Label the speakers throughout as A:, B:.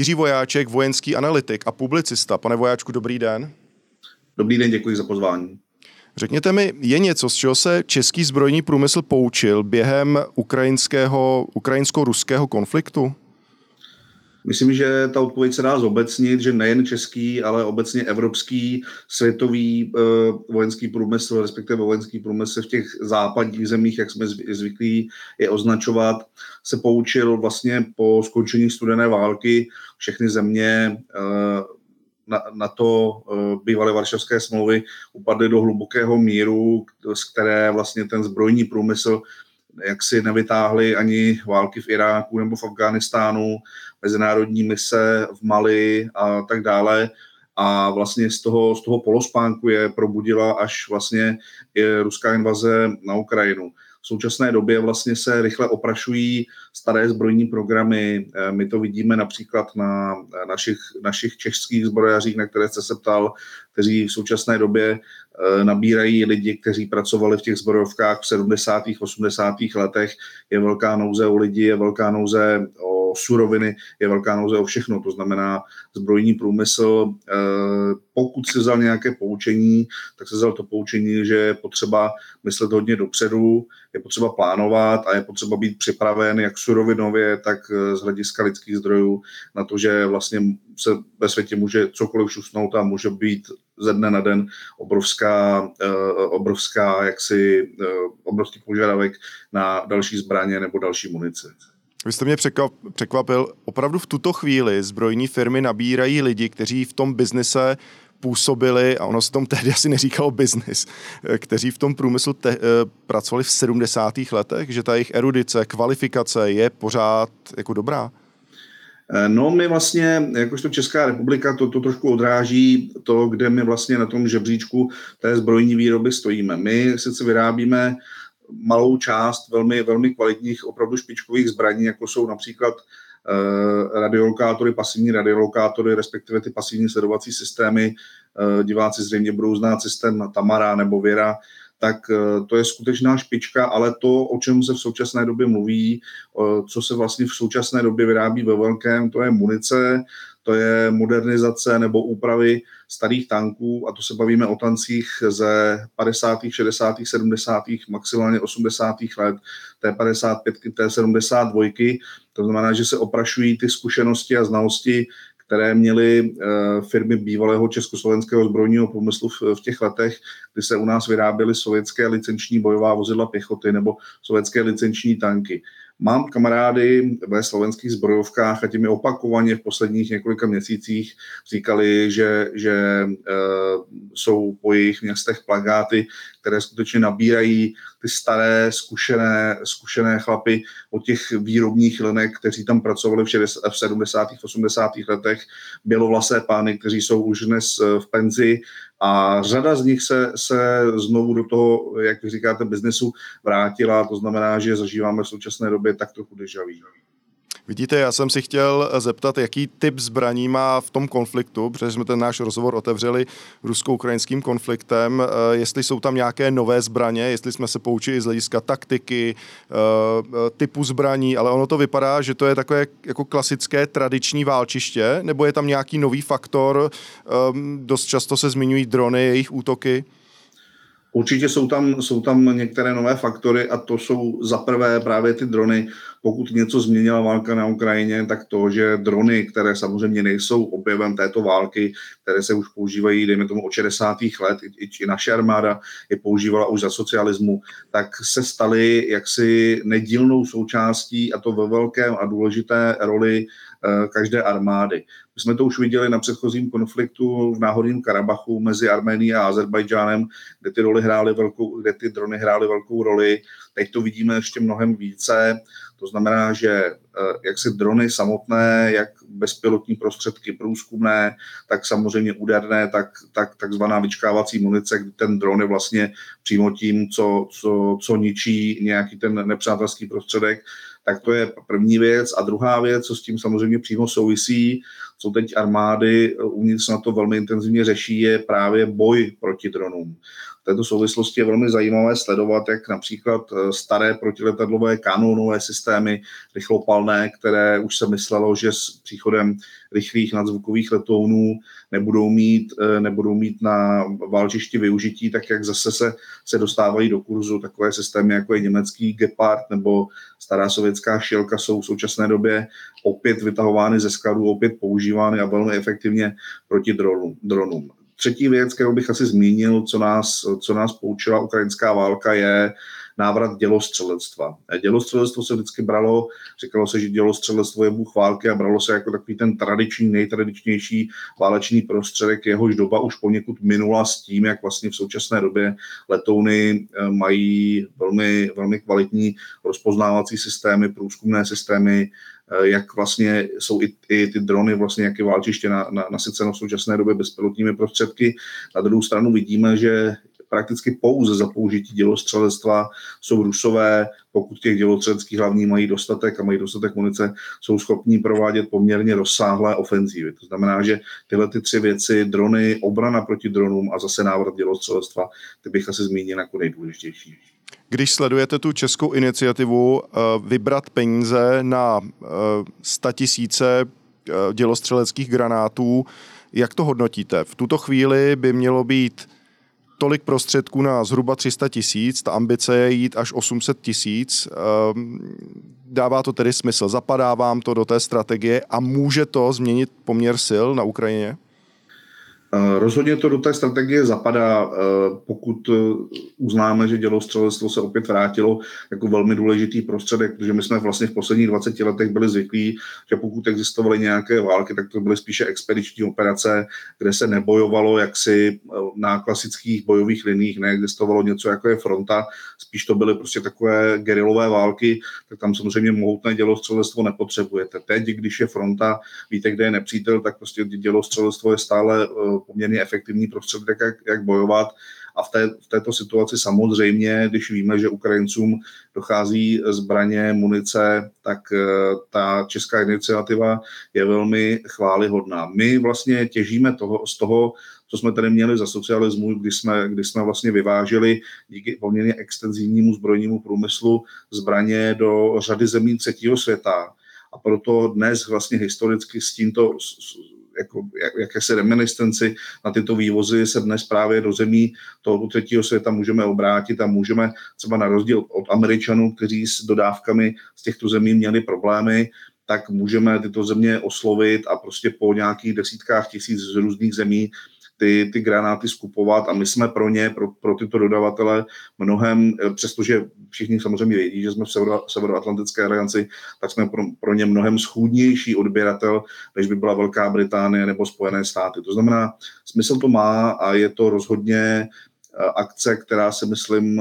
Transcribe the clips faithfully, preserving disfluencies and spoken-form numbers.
A: Jiří Vojáček, vojenský analytik a publicista. Pane Vojáčku, dobrý den.
B: Dobrý den, děkuji za pozvání.
A: Řekněte mi, je něco, z čeho se český zbrojní průmysl poučil během ukrajinského, ukrajinsko-ruského konfliktu?
B: Myslím, že ta odpověď se dá zobecnit, že nejen český, ale obecně evropský, světový e, vojenský průmysl, respektive vojenský průmysl v těch západních zemích, jak jsme zvyklí je označovat, se poučil vlastně po skončení studené války. Všechny země e, na, na to e, bývalé Varšavské smlouvy upadly do hlubokého míru, z které vlastně ten zbrojní průmysl jak si nevytáhli ani války v Iráku nebo v Afghánistánu, mezinárodní mise v Mali a tak dále. A vlastně z toho, z toho polospánku je probudila až vlastně je ruská invaze na Ukrajinu. V současné době vlastně se rychle oprašují staré zbrojní programy. My to vidíme například na našich, našich českých zbrojařích, na které jste se ptal, kteří v současné době nabírají lidi, kteří pracovali v těch zbrojovkách v sedmdesátých, osmdesátých letech. Je velká nouze o lidi, je velká nouze o suroviny, je velká nouze o všechno. To znamená, zbrojní průmysl, pokud si vzal nějaké poučení, tak se vzal to poučení, že je potřeba myslet hodně dopředu, je potřeba plánovat a je potřeba být připraven jak surovinově, tak z hlediska lidských zdrojů na to, že vlastně se ve světě může cokoliv šusnout a může být ze dne na den obrovská, obrovská jaksi, obrovský požadavek na další zbraně nebo další munici.
A: Vy jste mě překvapil, opravdu v tuto chvíli zbrojní firmy nabírají lidi, kteří v tom biznise působili, a ono se tomu tehdy asi neříkalo biznis, kteří v tom průmyslu te, pracovali v sedmdesátých letech, že ta jejich erudice, kvalifikace je pořád jako dobrá?
B: No my vlastně, jakožto Česká republika, to, to trošku odráží to, kde my vlastně na tom žebříčku té zbrojní výroby stojíme. My sice vyrábíme malou část velmi, velmi kvalitních, opravdu špičkových zbraní, jako jsou například eh, radiolokátory, pasivní radiolokátory, respektive ty pasivní sledovací systémy. Eh, diváci zřejmě budou znát systém Tamara nebo Věra, tak eh, to je skutečná špička, ale to, o čem se v současné době mluví, eh, co se vlastně v současné době vyrábí ve velkém, to je munice, to je modernizace nebo úpravy starých tanků, a to se bavíme o tancích ze padesátých, šedesátých, sedmdesátých, maximálně osmdesátých let, T padesát pět, T sedmdesát dva. To znamená, že se oprašují ty zkušenosti a znalosti, které měly firmy bývalého československého zbrojního průmyslu v těch letech, kdy se u nás vyráběly sovětské licenční bojová vozidla pěchoty nebo sovětské licenční tanky. Mám kamarády ve slovenských zbrojovkách a ti mi opakovaně v posledních několika měsících říkali, že, že e, jsou po jejich městech plakáty, které skutečně nabírají ty staré, zkušené, zkušené chlapy od těch výrobních linek, kteří tam pracovali v, šedesátých, v sedmdesátých, osmdesátých letech, bělovlasé pány, kteří jsou už dnes v penzi, a řada z nich se, se znovu do toho, jak vy říkáte, biznesu vrátila. To znamená, že zažíváme v současné době tak trochu déjà vu.
A: Vidíte, já jsem si chtěl zeptat, jaký typ zbraní má v tom konfliktu, protože jsme ten náš rozhovor otevřeli rusko-ukrajinským konfliktem, jestli jsou tam nějaké nové zbraně, jestli jsme se poučili z hlediska taktiky, typu zbraní, ale ono to vypadá, že to je takové jako klasické tradiční válčiště, nebo je tam nějaký nový faktor, dost často se zmiňují drony, jejich útoky?
B: Určitě jsou tam, jsou tam některé nové faktory, a to jsou za prvé právě ty drony. Pokud něco změnila válka na Ukrajině, tak to, že drony, které samozřejmě nejsou objevem této války, které se už používají, dejme tomu od šedesátých let, i, i naše armáda je používala už za socialismu, tak se staly jaksi nedílnou součástí, a to ve velkém a důležité roli eh, každé armády. My jsme to už viděli na předchozím konfliktu v Náhorním Karabachu mezi Arménií a Azerbajdžánem, kde ty, roli hrály velkou, kde ty drony hrály velkou roli. Teď to vidíme ještě mnohem více. To znamená, že jak si drony samotné, jak bezpilotní prostředky průzkumné, tak samozřejmě úderné, tak, tak takzvaná vyčkávací munice, kdy ten dron je vlastně přímo tím, co, co, co ničí nějaký ten nepřátelský prostředek, tak to je první věc. A druhá věc, co s tím samozřejmě přímo souvisí, co teď armády uvnitř NATO velmi intenzivně řeší, je právě boj proti dronům. V této souvislosti je velmi zajímavé sledovat, jak například staré protiletadlové kanónové systémy rychlopalné, které už se myslelo, že s příchodem rychlých nadzvukových letounů nebudou mít, nebudou mít na válčišti využití, tak jak zase se, se dostávají do kurzu takové systémy, jako je německý Gepard nebo stará sovětská Šelka, jsou v současné době opět vytahovány ze skladů, opět používány a velmi efektivně proti dronům. Třetí věc, kterou bych asi zmínil, co nás, co nás poučila ukrajinská válka, je návrat dělostřelectva. Dělostřelectvo se vždycky bralo, říkalo se, že dělostřelectvo je bůh války a bralo se jako takový ten tradiční, nejtradičnější válečný prostředek, jehož doba už poněkud minula s tím, jak vlastně v současné době letouny mají velmi, velmi kvalitní rozpoznávací systémy, průzkumné systémy, jak vlastně jsou i, i ty drony, vlastně jak je válčiště na, na, nasyceno v současné době bezpilotními prostředky. Na druhou stranu vidíme, že prakticky pouze za použití dělostřelectva jsou Rusové, pokud těch dělostřeleckých hlavní mají dostatek a mají dostatek munice, jsou schopní provádět poměrně rozsáhlé ofenzívy. To znamená, že tyhle ty tři věci, drony, obrana proti dronům a zase návrat dělostřelectva, ty bych asi zmínil jako nejdůležitější.
A: Když sledujete tu českou iniciativu vybrat peníze na sto tisíce dělostřeleckých granátů, jak to hodnotíte? V tuto chvíli by mělo být tolik prostředků na zhruba tři sta tisíc, ta ambice je jít až osm set tisíc. Dává to tedy smysl? Zapadá vám to do té strategie a může to změnit poměr sil na Ukrajině?
B: Rozhodně to do té strategie zapadá, pokud uznáme, že dělostřelectvo se opět vrátilo jako velmi důležitý prostředek, protože my jsme vlastně v posledních dvaceti letech byli zvyklí, že pokud existovaly nějaké války, tak to byly spíše expediční operace, kde se nebojovalo jaksi na klasických bojových liních, neexistovalo něco jako je fronta, spíš to byly prostě takové gerilové války, tak tam samozřejmě mohutné dělostřelectvo nepotřebujete. Teď, když je fronta, víte, kde je nepřítel, tak prostě dělostřelectvo je stále poměrně efektivní prostředek, jak, jak bojovat. A v, té, v této situaci samozřejmě, když víme, že Ukrajincům dochází zbraně, munice, tak ta česká iniciativa je velmi chvályhodná. My vlastně těžíme toho, z toho, co jsme tady měli za socialismu, kdy jsme, kdy jsme vlastně vyváželi díky poměrně extenzivnímu zbrojnímu průmyslu zbraně do řady zemí třetího světa. A proto dnes vlastně historicky s tímto jako jak, jakési reminiscenci na tyto vývozy se dnes právě do zemí toho třetího světa můžeme obrátit a můžeme třeba na rozdíl od Američanů, kteří s dodávkami z těchto zemí měli problémy, tak můžeme tyto země oslovit a prostě po nějakých desítkách tisíc z různých zemí ty, ty granáty skupovat a my jsme pro ně, pro, pro tyto dodavatele mnohem, přestože všichni samozřejmě vědí, že jsme v Severo, Severoatlantické alianci, tak jsme pro, pro ně mnohem schůdnější odběratel, než by byla Velká Británie nebo Spojené státy. To znamená, smysl to má a je to rozhodně akce, která si myslím,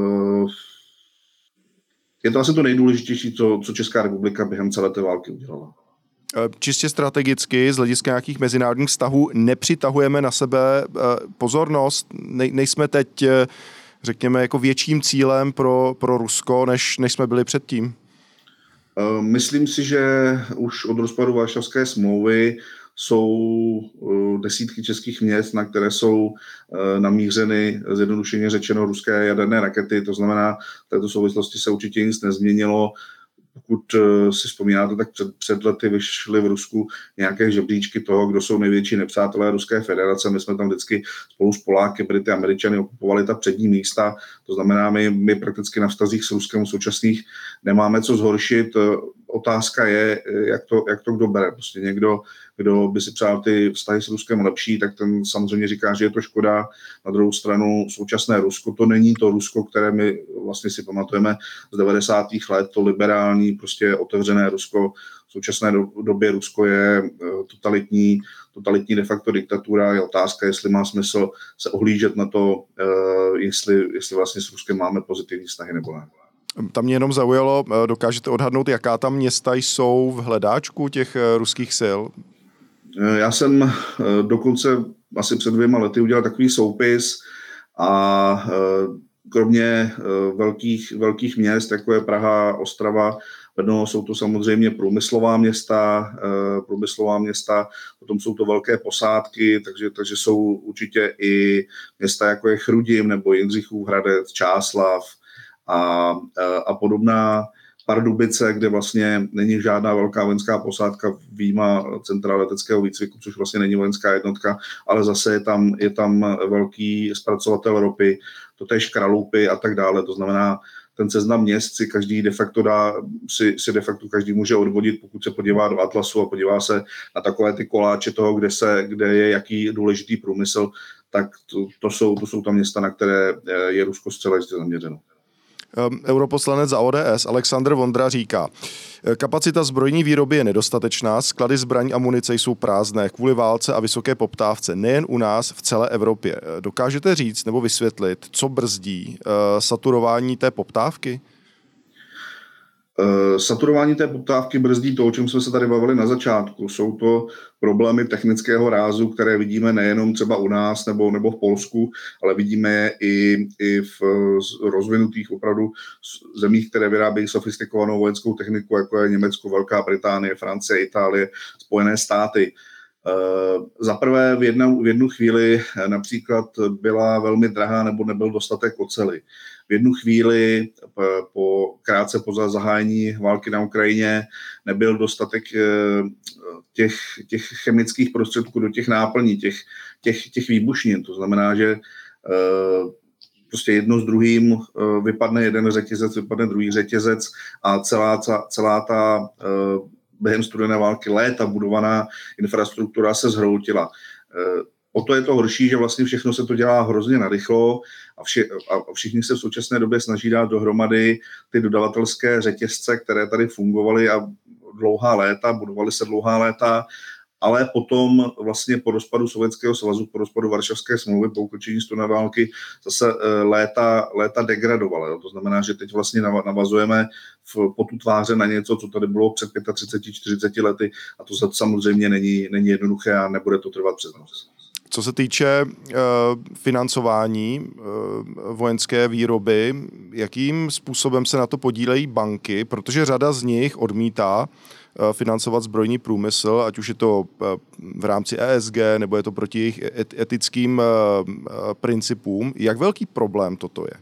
B: je to asi to nejdůležitější, co, co Česká republika během celé té války udělala.
A: Čistě strategicky, z hlediska nějakých mezinárodních vztahů, nepřitahujeme na sebe pozornost. Ne, nejsme teď, řekněme, jako větším cílem pro, pro Rusko, než, než jsme byli předtím?
B: Myslím si, že už od rozpadu Varšavské smlouvy jsou desítky českých měst, na které jsou namířeny, zjednodušeně řečeno, ruské jaderné rakety. To znamená, v této souvislosti se určitě nic nezměnilo. Pokud si vzpomínáte, tak před, před lety vyšly v Rusku nějaké žebříčky toho, kdo jsou největší nepřátelé Ruské federace. My jsme tam vždycky spolu s Poláky, Brity, Američany okupovali ta přední místa. To znamená, my, my prakticky na vztazích s Ruskem současných nemáme co zhoršit. Otázka je, jak to, jak to kdo bere. Prostě někdo, kdo by si přál ty vztahy s Ruskem lepší, tak ten samozřejmě říká, že je to škoda. Na druhou stranu současné Rusko, to není to Rusko, které my vlastně si pamatujeme z devadesátých let, to liberální, prostě otevřené Rusko. V současné době Rusko je totalitní, totalitní de facto diktatura. Je otázka, jestli má smysl se ohlížet na to, jestli, jestli vlastně s Ruskem máme pozitivní vztahy nebo ne.
A: Tam mě jenom zaujalo, dokážete odhadnout, jaká tam města jsou v hledáčku těch ruských sil?
B: Já jsem dokonce asi před dvěma lety udělal takový soupis a kromě velkých, velkých měst, jako je Praha, Ostrava Brno, jsou to samozřejmě průmyslová města, průmyslová města, potom jsou to velké posádky, takže, takže jsou určitě i města jako je Chrudim nebo Jindřichův Hradec, Čáslav a, a podobná. Pardubice, kde vlastně není žádná velká vojenská posádka výjima centra leteckého výcviku, což vlastně není vojenská jednotka, ale zase je tam, je tam velký zpracovatel ropy, totéž Kralupy a tak dále. To znamená, ten seznam měst si každý de facto dá, si, si de facto každý může odvodit, pokud se podívá do atlasu a podívá se na takové ty koláče toho, kde, se, kde je jaký důležitý průmysl, tak to, to, jsou, to jsou tam města, na které je Rusko zcela jistě zaměřeno.
A: Europoslanec za O D S Alexandr Vondra říká, kapacita zbrojní výroby je nedostatečná, sklady zbraní a munice jsou prázdné kvůli válce a vysoké poptávce, nejen u nás, v celé Evropě. Dokážete říct nebo vysvětlit, co brzdí uh, saturování té poptávky?
B: Uh, saturování té poptávky brzdí to, o čem jsme se tady bavili na začátku. Jsou to problémy technického rázu, které vidíme nejenom třeba u nás nebo, nebo v Polsku, ale vidíme je i, i v rozvinutých opravdu zemích, které vyrábějí sofistikovanou vojenskou techniku, jako je Německo, Velká Británie, Francie, Itálie, Spojené státy. Uh, Za prvé v jednu, v jednu chvíli například byla velmi drahá nebo nebyl dostatek oceli. V jednu chvíli po, krátce po zahájení války na Ukrajině nebyl dostatek těch, těch chemických prostředků do těch náplní, těch, těch, těch výbušnin. To znamená, že prostě jedno s druhým vypadne jeden řetězec, vypadne druhý řetězec a celá, celá ta během studené války léta budovaná infrastruktura se zhroutila. O to je to horší, že vlastně všechno se to dělá hrozně narychlo a, vši, a všichni se v současné době snaží dát dohromady ty dodavatelské řetězce, které tady fungovaly a dlouhá léta, budovaly se dlouhá léta, ale potom vlastně po rozpadu Sovětského svazu, po rozpadu Varšavské smlouvy, po ukončení studené války zase léta, léta degradovaly. To znamená, že teď vlastně navazujeme v potu tváře na něco, co tady bylo před třiceti pěti čtyřiceti lety a to samozřejmě není, není jednoduché a nebude to trvat přes noc.
A: Co se týče uh, financování uh, vojenské výroby, jakým způsobem se na to podílejí banky, protože řada z nich odmítá uh, financovat zbrojní průmysl, ať už je to uh, v rámci E S G, nebo je to proti jejich et- etickým uh, uh, principům. Jak velký problém toto je?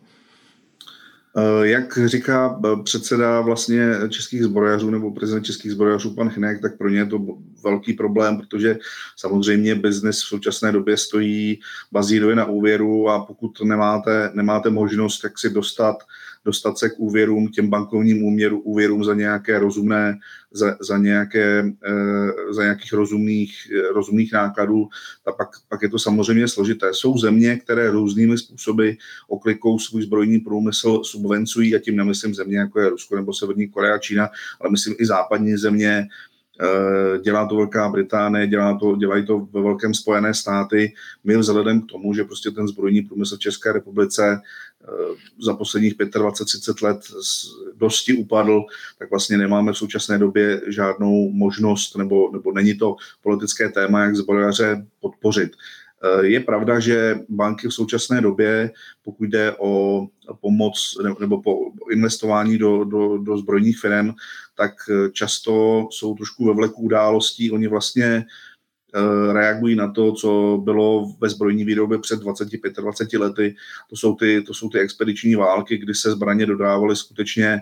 B: Jak říká předseda vlastně českých zbrojařů nebo prezident českých zbrojařů pan Hynek, tak pro ně je to velký problém, protože samozřejmě biznes v současné době stojí bazíruje na úvěru a pokud nemáte, nemáte možnost jak si dostat, dostat se k úvěrům, těm bankovním úměru, úvěrům za nějaké rozumné, za, za, nějaké, za nějakých rozumných, rozumných nákladů, tak pak, pak je to samozřejmě složité. Jsou země, které různými způsoby oklikou svůj zbrojní průmysl subvencují, a tím nemyslím země, jako je Rusko nebo Severní Korea, Čína, ale myslím i západní země. Dělá to Velká Británie, dělá to, dělají to ve velkém Spojené státy. My vzhledem k tomu, že prostě ten zbrojní průmysl v České republice za posledních dvacet pět třicet let dosti upadl, tak vlastně nemáme v současné době žádnou možnost, nebo, nebo není to politické téma, jak zbrojaře podpořit. Je pravda, že banky v současné době, pokud jde o pomoc nebo po investování do, do, do zbrojních firm, tak často jsou trošku ve vleku událostí. Oni vlastně reagují na to, co bylo ve zbrojní výrobě před dvaceti pěti dvaceti lety. To jsou ty, to jsou ty expediční války, kdy se zbraně dodávaly skutečně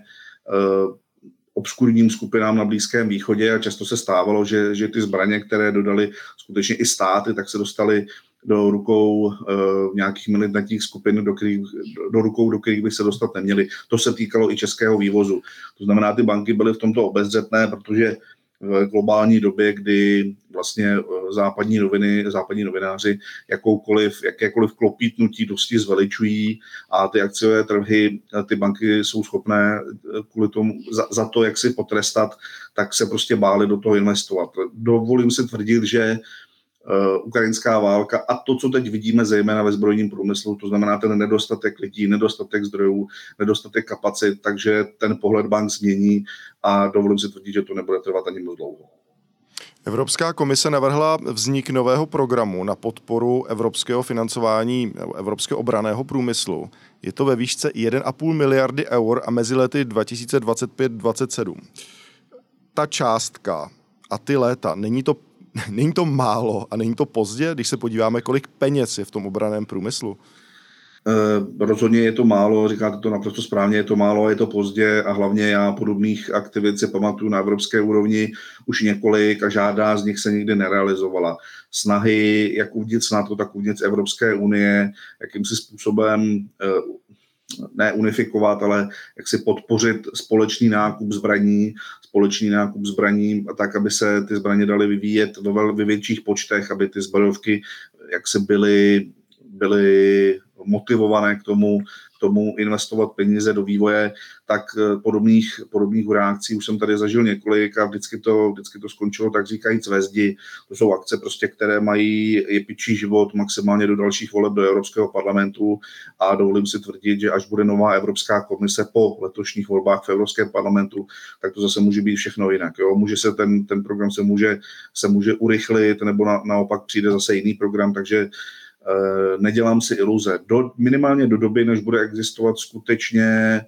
B: obskurním skupinám na Blízkém východě a často se stávalo, že, že ty zbraně, které dodali skutečně i státy, tak se dostaly do rukou uh, nějakých militantních skupin, do, kterých, do, do rukou, do kterých by se dostat neměli. To se týkalo i českého vývozu. To znamená, ty banky byly v tomto obezřetné, protože v globální době, kdy vlastně západní noviny, západní novináři jakoukoliv, jakékoliv klopítnutí dosti zveličují a ty akciové trhy, ty banky jsou schopné kvůli tomu za, za to, jak si potrestat, tak se prostě báli do toho investovat. Dovolím si tvrdit, že Uh, ukrajinská válka a to, co teď vidíme zejména ve zbrojním průmyslu, to znamená ten nedostatek lidí, nedostatek zdrojů, nedostatek kapacit, takže ten pohled bank změní a dovolím si tvrdit, že to nebude trvat ani moc dlouho.
A: Evropská komise navrhla vznik nového programu na podporu evropského financování evropského obranného průmyslu. Je to ve výšce jedna a půl miliardy eur a mezi lety dva tisíce dvacet pět dvacet sedm. Ta částka a ty léta, není to, není to málo a není to pozdě, když se podíváme, kolik peněz je v tom obranném průmyslu?
B: E, rozhodně je to málo, říkáte to naprosto správně, je to málo, je to pozdě a hlavně já podobných aktivit si pamatuju na evropské úrovni už několik a žádná z nich se nikdy nerealizovala. Snahy, jak uvnitř NATO, tak uvnitř Evropské unie, jakýmsi způsobem e, ne unifikovat, ale jak si podpořit společný nákup zbraní, společný nákup zbraní, tak, aby se ty zbraně daly vyvíjet ve, ve větších počtech, aby ty zbrojovky jak se byly, byly motivované k tomu, k tomu investovat peníze do vývoje, tak podobných, podobných reakcí už jsem tady zažil několik a vždycky to, vždycky to skončilo tak říkajíc ve zdi. To jsou akce, prostě, které mají jepičí život maximálně do dalších voleb do Evropského parlamentu a dovolím si tvrdit, že až bude nová Evropská komise po letošních volbách v Evropském parlamentu, tak to zase může být všechno jinak. Jo? Může se ten, ten program se může, se může urychlit nebo na, naopak přijde zase jiný program, takže nedělám si iluze. Do, minimálně do doby, než bude existovat skutečně,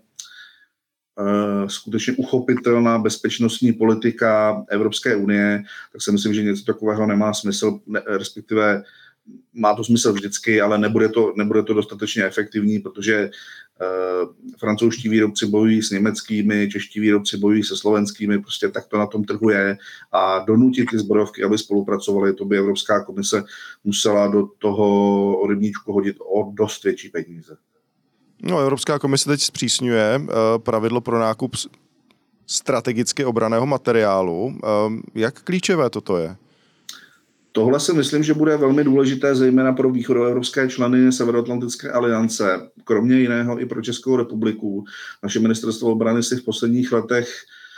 B: uh, skutečně uchopitelná bezpečnostní politika Evropské unie, tak si myslím, že něco takového nemá smysl, ne, respektive má to smysl vždycky, ale nebude to, nebude to dostatečně efektivní, protože uh, francouzští výrobci bojují s německými, čeští výrobci bojují se slovenskými, prostě tak to na tom trhu je a donutit ty zbrojovky, aby spolupracovaly, to by Evropská komise musela do toho rybníčku hodit o dost větší peníze.
A: No, Evropská komise teď zpřísňuje uh, pravidlo pro nákup strategicky obranného materiálu. Uh, jak klíčové toto je?
B: Tohle si myslím, že bude velmi důležité zejména pro východoevropské členy Severoatlantické aliance. Kromě jiného i pro Českou republiku. Naše ministerstvo obrany si v posledních letech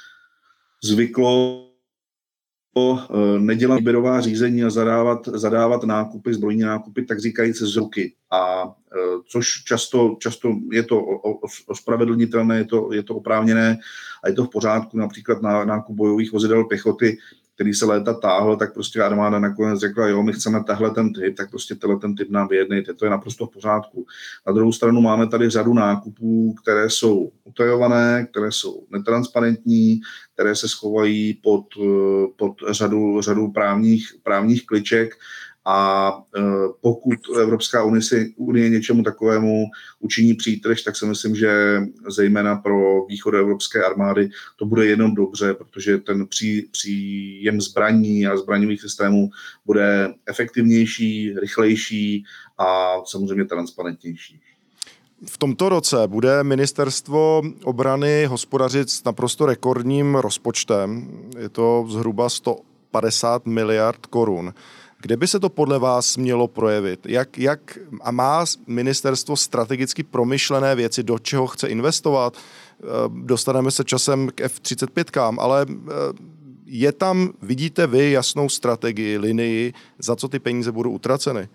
B: zvyklo nedělat výběrová řízení a zadávat, zadávat nákupy, zbrojní nákupy, tak říkajíc z ruky. A což často, často je to ospravedlnitelné, je to, je to oprávněné a je to v pořádku. Například na nákup bojových vozidel pěchoty, který se léta táhl, tak prostě armáda nakonec řekla, jo, my chceme tahle ten typ, tak prostě tenhle ten typ nám vyjednejte, to je naprosto v pořádku. Na druhou stranu máme tady řadu nákupů, které jsou utajované, které jsou netransparentní, které se schovají pod, pod řadu, řadu právních, právních kliček a e, pokud Evropská unie, unie něčemu takovému učiní přítrž, tak si myslím, že zejména pro východoevropské armády to bude jenom dobře, protože ten pří, příjem zbraní a zbraňových systémů bude efektivnější, rychlejší a samozřejmě transparentnější.
A: V tomto roce bude ministerstvo obrany hospodařit s naprosto rekordním rozpočtem. Je to zhruba sto padesát miliard korun. Kde by se to podle vás mělo projevit? Jak, jak, a má ministerstvo strategicky promyšlené věci, do čeho chce investovat? Dostaneme se časem k F třicet pět, ale je tam, vidíte vy, jasnou strategii, linii, za co ty peníze budou utraceny?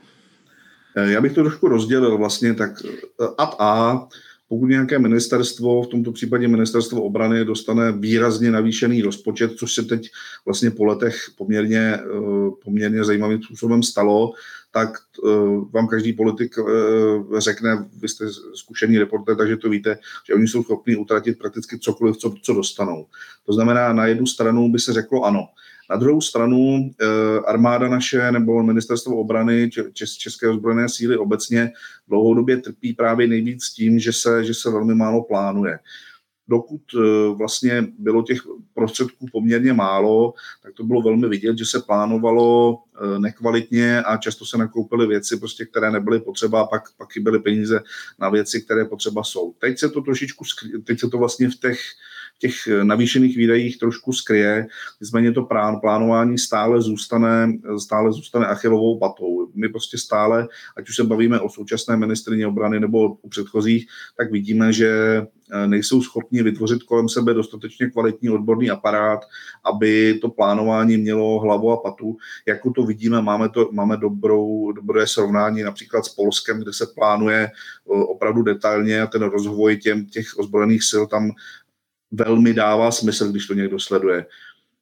B: Já bych to trošku rozdělil vlastně tak ad A, pokud nějaké ministerstvo, v tomto případě ministerstvo obrany, dostane výrazně navýšený rozpočet, což se teď vlastně po letech poměrně, poměrně zajímavým způsobem stalo, tak vám každý politik řekne, vy jste zkušený reportér, takže to víte, že oni jsou schopni utratit prakticky cokoliv, co, co dostanou. To znamená, na jednu stranu by se řeklo ano. Na druhou stranu armáda naše nebo ministerstvo obrany, České ozbrojené síly obecně dlouhodobě trpí právě nejvíc tím, že se, že se velmi málo plánuje. Dokud vlastně bylo těch prostředků poměrně málo, tak to bylo velmi vidět, že se plánovalo nekvalitně a často se nakoupily věci, prostě, které nebyly potřeba, a pak, pak chyběly peníze na věci, které potřeba jsou. Teď se to trošičku, teď se to vlastně v těch těch navýšených výdajích trošku skryje, nicméně to plánování stále zůstane, stále zůstane Achillovou patou. My prostě stále, ať už se bavíme o současné ministryni obrany nebo o předchozích, tak vidíme, že nejsou schopni vytvořit kolem sebe dostatečně kvalitní odborný aparát, aby to plánování mělo hlavu a patu. Jako to vidíme, máme, to, máme dobrou, dobré srovnání například s Polskem, kde se plánuje opravdu detailně a ten rozvoj těm, těch ozbrojených sil tam velmi dává smysl, když to někdo sleduje.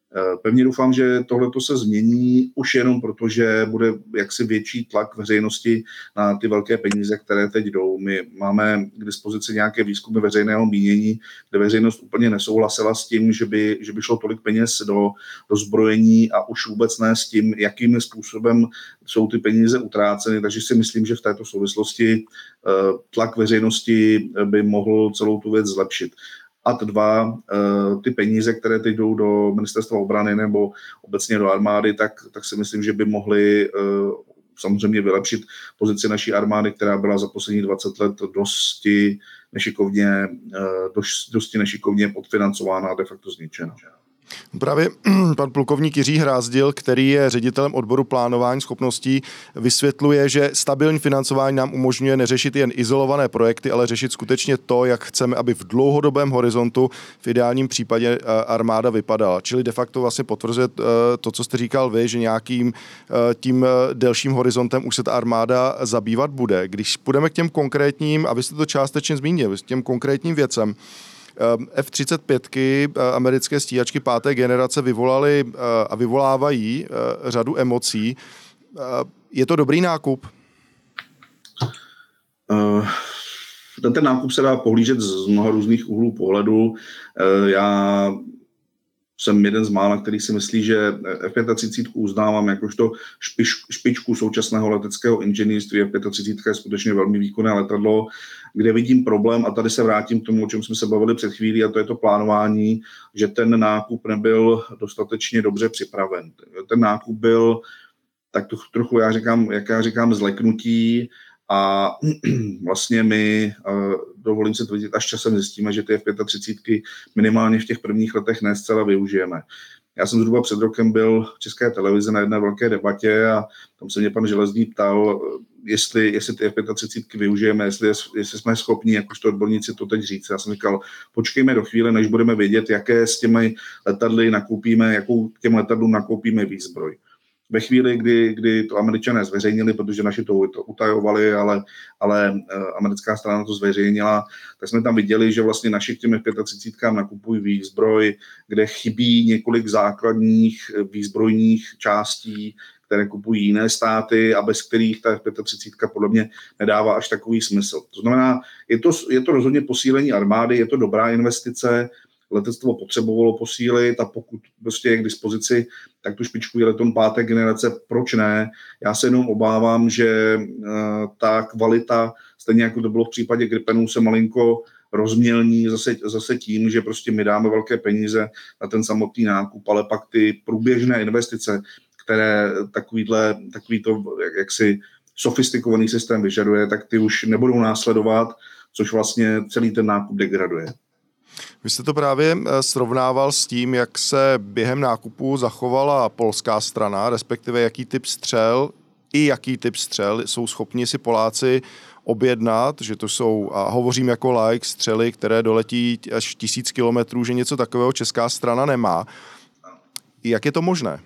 B: Pevně doufám, že tohleto se změní už jenom proto, že bude jaksi větší tlak veřejnosti na ty velké peníze, které teď jdou. My máme k dispozici nějaké výzkumy veřejného mínění, kde veřejnost úplně nesouhlasila s tím, že by, že by šlo tolik peněz do, do zbrojení a už vůbec ne s tím, jakým způsobem jsou ty peníze utráceny. Takže si myslím, že v této souvislosti tlak veřejnosti by mohl celou tu věc zlepšit. A dva, ty peníze, které teď jdou do ministerstva obrany nebo obecně do armády, tak, tak si myslím, že by mohly samozřejmě vylepšit pozici naší armády, která byla za poslední dvacet let dosti nešikovně, dost, dosti nešikovně podfinancována a de facto zničena.
A: Právě pan plukovník Jiří Hrázdil, který je ředitelem odboru plánování schopností, vysvětluje, že stabilní financování nám umožňuje neřešit jen izolované projekty, ale řešit skutečně to, jak chceme, aby v dlouhodobém horizontu v ideálním případě armáda vypadala. Čili de facto vlastně potvrzuje to, co jste říkal vy, že nějakým tím delším horizontem už se ta armáda zabývat bude. Když půjdeme k těm konkrétním, a vy jste to částečně zmínili, k těm konkrétním věcem, F třicet pět americké stíhačky páté generace vyvolaly a vyvolávají řadu emocí. Je to dobrý nákup?
B: Uh, ten nákup se dá pohlížet z mnoha různých úhlů pohledu. Uh, já jsem jeden z mála, který si myslí, že F třicet pět uznávám jakožto špič, špičku současného leteckého inženýrství. F třicet pět je skutečně velmi výkonné letadlo, kde vidím problém, a tady se vrátím k tomu, o čem jsme se bavili před chvílí, a to je to plánování, že ten nákup nebyl dostatečně dobře připraven. Ten nákup byl tak trochu, já říkám, jak já říkám, zleknutí, a vlastně my, dovolím se tvrdit, až časem zjistíme, že ty F třicet pět minimálně v těch prvních letech ne zcela využijeme. Já jsem zhruba před rokem byl v České televizi na jedné velké debatě a tam se mě pan Železný ptal, jestli, jestli ty F třicet pět využijeme, jestli, jestli jsme schopni, jakožto odborníci, to teď říct. Já jsem říkal, počkejme do chvíle, než budeme vědět, jaké s těmi letadly nakoupíme, jakou těm letadlům nakoupíme výzbroj. Ve chvíli, kdy, kdy to Američané zveřejnili, protože naši to, to utajovali, ale, ale americká strana to zveřejnila, tak jsme tam viděli, že vlastně naši k těm F třicet pět nakupují výzbroj, kde chybí několik základních výzbrojních částí, které kupují jiné státy a bez kterých ta F třicet pět podle mě nedává až takový smysl. To znamená, je to, je to rozhodně posílení armády, je to dobrá investice, letectvo potřebovalo posílit a pokud prostě je k dispozici, tak tu špičku je leton páté generace, proč ne? Já se jenom obávám, že uh, ta kvalita, stejně jako to bylo v případě Gripenů, se malinko rozmělní zase, zase tím, že prostě my dáme velké peníze na ten samotný nákup, ale pak ty průběžné investice, které takovýhle, takovýto jaksi sofistikovaný systém vyžaduje, tak ty už nebudou následovat, což vlastně celý ten nákup degraduje.
A: Vy jste to právě srovnával s tím, jak se během nákupu zachovala polská strana, respektive jaký typ střel i jaký typ střel jsou schopni si Poláci objednat, že to jsou, a hovořím jako laik, střely, které doletí až tisíc kilometrů, že něco takového česká strana nemá. Jak je to možné?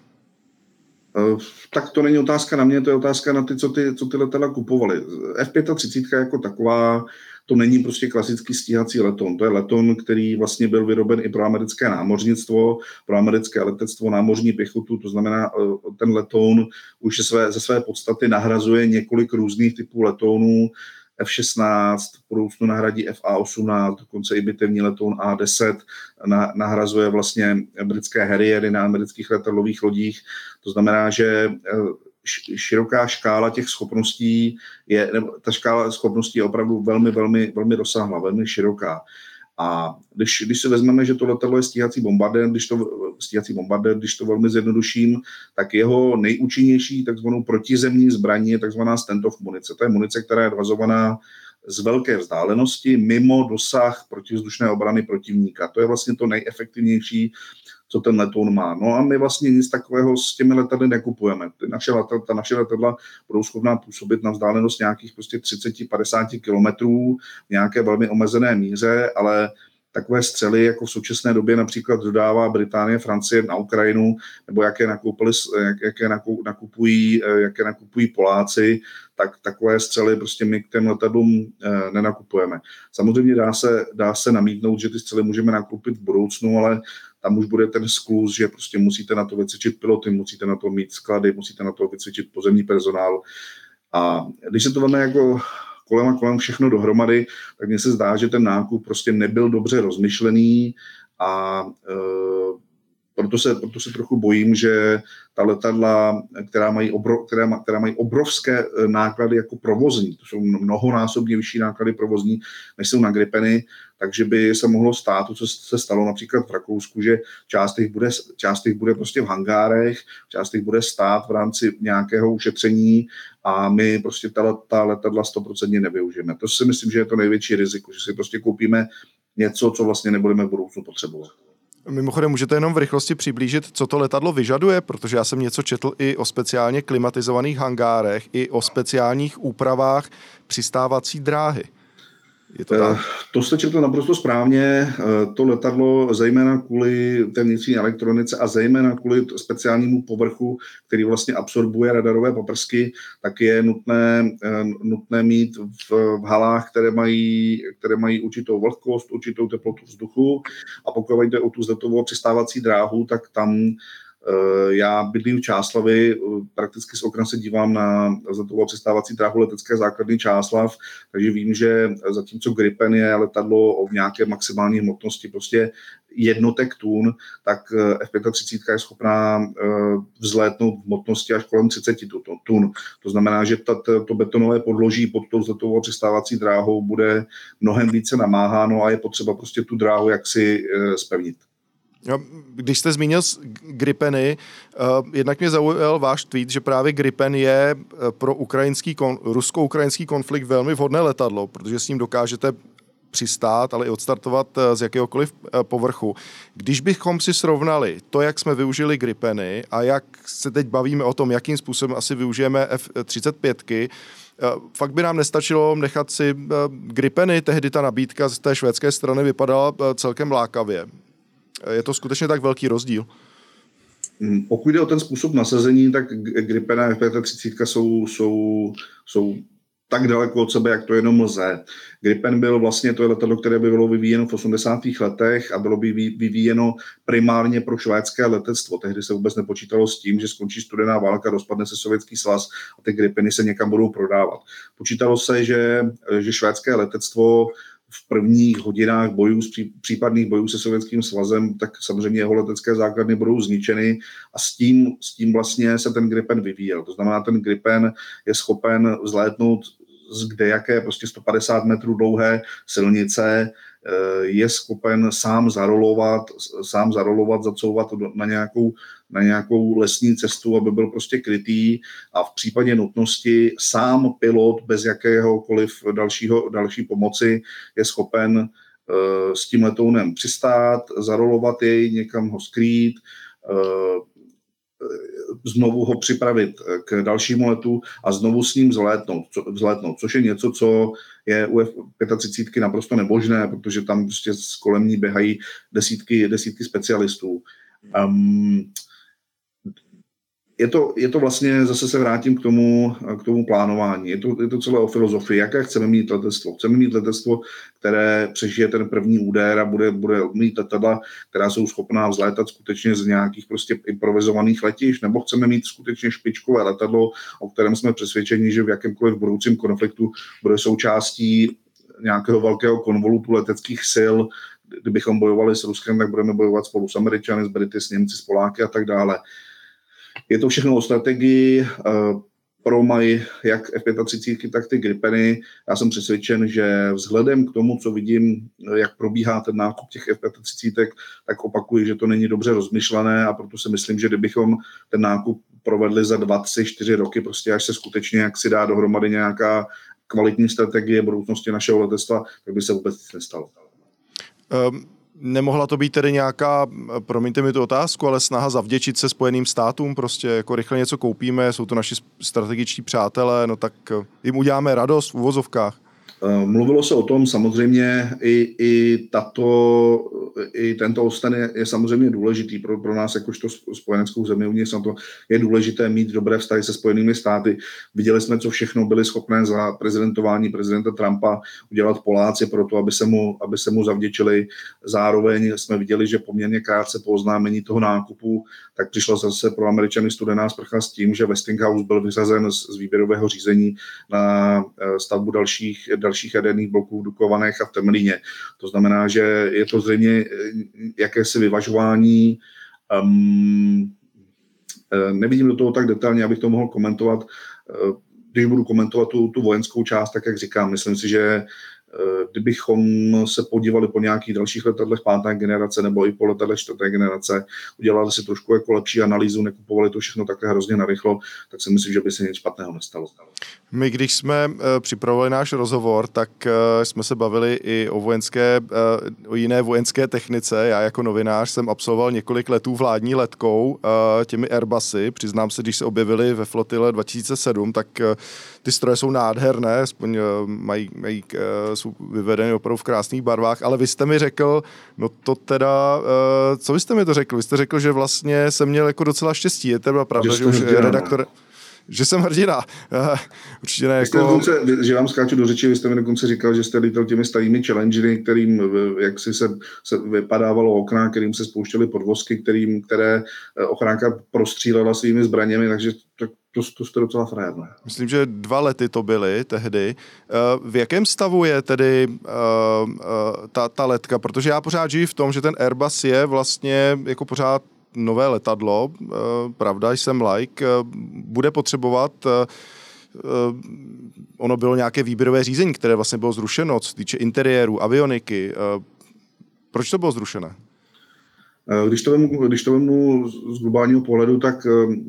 B: Tak to není otázka na mě, to je otázka na ty, co ty, co ty letadla kupovali. F třicet pět jako taková, to není prostě klasický stíhací letoun. To je letoun, který vlastně byl vyroben i pro americké námořnictvo, pro americké letectvo, námořní pěchotu, to znamená, ten letoun už své, ze své podstaty nahrazuje několik různých typů letounů, F šestnáct, v budoucnu nahradí F A osmnáct, dokonce i bitevní letoun A deset nahrazuje vlastně britské Harriery na amerických letadlových lodích. To znamená, že široká škála těch schopností je, nebo ta škála schopností je opravdu velmi, velmi, velmi rozsáhlá, velmi široká. A když, když si vezmeme, že to letadlo je stíhací bombardér, když to, stíhací bombardér, když to velmi zjednoduším, tak jeho nejúčinnější takzvanou protizemní zbraní je takzvaná stand-off munice. To je munice, která je vazovaná z velké vzdálenosti mimo dosah protivzdušné obrany protivníka. To je vlastně to nejefektivnější, co ten letoun má. No a my vlastně nic takového s těmi letadly nekupujeme. Ty naše letadla, ta naše letadla budou schopná působit na vzdálenost nějakých prostě třicet až padesát kilometrů v nějaké velmi omezené míře, ale takové střely, jako v současné době například dodává Británie, Francie na Ukrajinu, nebo jaké, nakoupili, jak, jaké nakupují, jaké nakupují Poláci, tak takové střely prostě my k těm letadlům e, nenakupujeme. Samozřejmě dá se, dá se namítnout, že ty střely můžeme nakoupit v budoucnu, ale tam už bude ten skluz, že prostě musíte na to vycvičit piloty, musíte na to mít sklady, musíte na to vycvičit pozemní personál. A když se to veme jako kolem a kolem všechno dohromady, tak mně se zdá, že ten nákup prostě nebyl dobře rozmyšlený a e, proto, se, proto se trochu bojím, že ta letadla, která mají, obro, která, má, která mají obrovské náklady jako provozní, to jsou mnohonásobně vyšší náklady provozní, než jsou na Gripeny, takže by se mohlo stát to, co se stalo například v Rakousku, že část těch bude, část těch bude prostě v hangárech, část těch bude stát v rámci nějakého ušetření a my prostě ta, ta letadla sto procent nevyužijeme. To si myslím, že je to největší riziko, že si prostě koupíme něco, co vlastně nebudeme v budoucnu potřebovat.
A: Mimochodem, můžete jenom v rychlosti přiblížit, co to letadlo vyžaduje, protože já jsem něco četl i o speciálně klimatizovaných hangárech, i o speciálních úpravách přistávací dráhy. Je to, tak?
B: To jste četl naprosto správně. To letadlo zejména kvůli té vnitřní elektronice a zejména kvůli speciálnímu povrchu, který vlastně absorbuje radarové paprsky, tak je nutné, nutné mít v, v halách, které mají, které mají určitou vlhkost, určitou teplotu vzduchu a pokud jde o tu vzletovou přistávací dráhu, tak tam já bydlím v Čáslavi, prakticky z okna se dívám na vzletovou přistávací dráhu letecké základny Čáslav, takže vím, že zatímco Gripen je letadlo o nějaké maximální hmotnosti prostě jednotek tun, tak F třicet pět je schopná vzlétnout v hmotnosti až kolem třicet tun. To znamená, že tato, to betonové podloží pod tou vzletovou přistávací dráhou bude mnohem více namáháno a je potřeba prostě tu dráhu jaksi zpevnit.
A: Když jste zmínil Gripeny, jednak mě zaujal váš tweet, že právě Gripen je pro ukrajinský, rusko-ukrajinský konflikt velmi vhodné letadlo, protože s ním dokážete přistát, ale i odstartovat z jakéhokoliv povrchu. Když bychom si srovnali to, jak jsme využili Gripeny a jak se teď bavíme o tom, jakým způsobem asi využijeme F třicet pět, fakt by nám nestačilo nechat si Gripeny, tehdy ta nabídka z té švédské strany vypadala celkem lákavě. Je to skutečně tak velký rozdíl?
B: Pokud jde o ten způsob nasazení, tak Gripen a F třicet jsou, jsou, jsou tak daleko od sebe, jak to jenom lze. Gripen byl vlastně, to je letadlo, které by bylo vyvíjeno v osmdesátých letech a bylo by vyvíjeno primárně pro švédské letectvo. Tehdy se vůbec nepočítalo s tím, že skončí studená válka, rozpadne se Sovětský svaz a ty Gripeny se někam budou prodávat. Počítalo se, že, že švédské letectvo v prvních hodinách bojů, případných bojů se Sovětským svazem, tak samozřejmě jeho letecké základny budou zničeny a s tím, s tím vlastně se ten Gripen vyvíjel. To znamená, ten Gripen je schopen vzlétnout z kdejaké prostě sto padesát metrů dlouhé silnice, je schopen sám zarolovat, sám zarolovat, zacouvat na nějakou, na nějakou lesní cestu, aby byl prostě krytý a v případě nutnosti sám pilot bez jakéhokoliv dalšího, další pomoci je schopen uh, s tím letounem přistát, zarolovat jej, někam ho skrýt, uh, znovu ho připravit k dalšímu letu a znovu s ním vzlétnout, co, vzlétnout což je něco, co je u F třicet pět naprosto nemožné, protože tam prostě kolem ní běhají desítky, desítky specialistů. Um, je, to, je to vlastně, zase se vrátím k tomu, k tomu plánování. Je to, je to celé o filozofii, jaké chceme mít letectvo. Chceme mít letectvo, které přežije ten první úder a bude, bude mít letadla, která jsou schopná vzlétat skutečně z nějakých prostě improvizovaných letišť, nebo chceme mít skutečně špičkové letadlo, o kterém jsme přesvědčeni, že v jakémkoliv budoucím konfliktu bude součástí nějakého velkého konvolutu leteckých sil. Kdybychom bojovali s Ruskem, tak budeme bojovat spolu s Američany, s Brity, s Němci, s Poláky a tak dále. Je to všechno o strategii, pro mají jak F třicet pět, tak ty Gripeny. Já jsem přesvědčen, že vzhledem k tomu, co vidím, jak probíhá ten nákup těch F třicet, tak opakuji, že to není dobře rozmyšlené a proto si myslím, že kdybychom ten nákup provedli za dva, tři, čtyři roky, prostě až se skutečně jak si dá dohromady nějaká kvalitní strategie budoucnosti našeho letectva, tak by se vůbec nic nestalo.
A: Um. Nemohla to být tedy nějaká, promiňte mi tu otázku, ale snaha zavděčit se Spojeným státům, prostě jako rychle něco koupíme, jsou to naši strategičtí přátelé, no tak jim uděláme radost v uvozovkách.
B: Mluvilo se o tom samozřejmě, i, i tato i tento Osten je, je samozřejmě důležitý pro, pro nás, jakožto spojeneckou zemi uvnitř NATO. Je důležité mít dobré vztahy se Spojenými státy. Viděli jsme, co všechno byli schopné za prezidentování prezidenta Trumpa udělat Poláci pro to, aby se mu, aby se mu zavděčili. Zároveň jsme viděli, že poměrně krátce po oznámení toho nákupu, tak přišla zase pro Američany studená sprcha s tím, že Westinghouse byl vyřazen z, z výběrového řízení na stavbu dalších, dalších jaderných bloků v Dukovanech a v Temelíně. To znamená, že je to zřejmě jakési vyvažování. Um, nevidím do toho tak detailně, abych to mohl komentovat. Když budu komentovat tu, tu vojenskou část, tak jak říkám, myslím si, že kdybychom se podívali po nějakých dalších letadlech páté generace nebo i po letadlech čtvrté generace, udělali si trošku jako lepší analýzu, nekupovali to všechno takhle hrozně narychlo, tak si myslím, že by se nic špatného nestalo.
A: My, když jsme uh, připravovali náš rozhovor, tak uh, jsme se bavili i o vojenské, uh, o jiné vojenské technice. Já jako novinář jsem absolvoval několik letů vládní letkou, uh, těmi Airbusy. Přiznám se, když se objevily ve flotile dva tisíce sedm, tak uh, ty stroje jsou nádherné, aspoň uh, mají, mají uh, jsou vyvedeny opravdu v krásných barvách, ale vy jste mi řekl, no to teda, uh, co vy jste mi to řekl? Vy jste řekl, že vlastně jsem měl jako docela štěstí. Je teda pravda, že, že už redaktor... Že jsem hrdina. Určitě ne jako...
B: Dokonce, že vám skáču do řeči, vy jste mi dokonce říkal, že jste lítal těmi starými Challengery, kterým jak si se, se vypadávalo okna, kterým se spouštěly podvozky, kterým, které ochránka prostřílela svými zbraněmi, takže to, to, to jste docela frajer.
A: Myslím, že dva lety to byly tehdy. V jakém stavu je tedy ta, ta letka? Protože já pořád žiju v tom, že ten Airbus je vlastně jako pořád nové letadlo, pravda, jsem like, bude potřebovat, ono bylo nějaké výběrové řízení, které vlastně bylo zrušeno, co se týče interiéru, avioniky. Proč to bylo zrušené?
B: Když to vemu, když to vemu z globálního pohledu, tak